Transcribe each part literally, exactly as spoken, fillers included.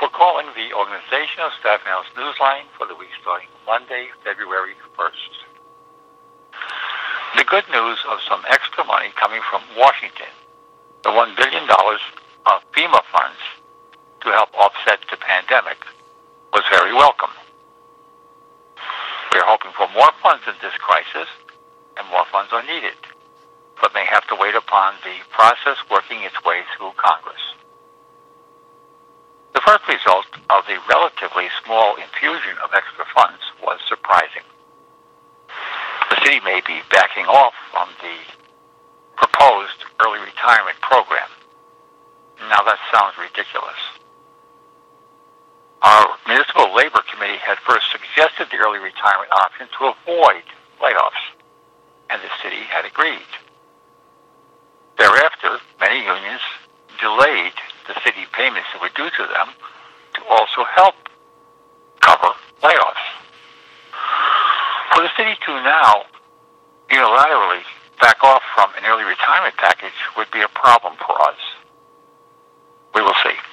for calling the Organization of Staten Island Newsline for the week starting Monday, February first. The good news of some extra money coming from Washington, the one billion dollars of FEMA funds to help offset the pandemic, was very welcome. We are hoping for more funds in this crisis, and more funds are needed, but may have to wait upon the process working its way through Congress. The first result of the relatively small infusion of extra funds was surprising. The city may be backing off from the proposed early retirement program. Now that sounds ridiculous. Our Municipal Labor Committee had first suggested the early retirement option to avoid layoffs, and the city had agreed. Thereafter, many unions delayed the city payments that were due to them to also help cover layoffs. For the city to now unilaterally back off from an early retirement package would be a problem for us. We will see.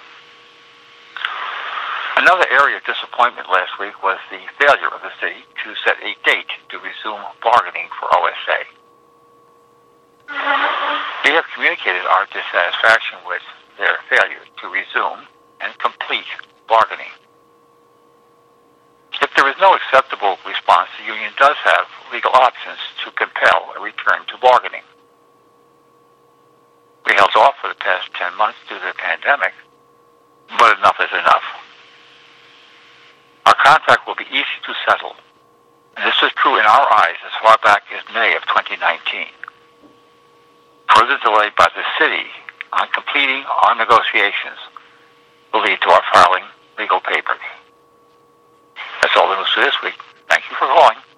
Another area of disappointment last week was the failure of the city to set a date to resume bargaining for O S A. We have communicated our dissatisfaction with their failure to resume and complete bargaining. If there is no acceptable response, the union does have legal options to compel a return to bargaining. We held off for the past ten months due to the pandemic, but enough is enough. Our contract will be easy to settle, and this was true in our eyes as far back as May of twenty nineteen. Further delay by the city on completing our negotiations will lead to our filing legal papers. That's all the news for this week. Thank you for calling.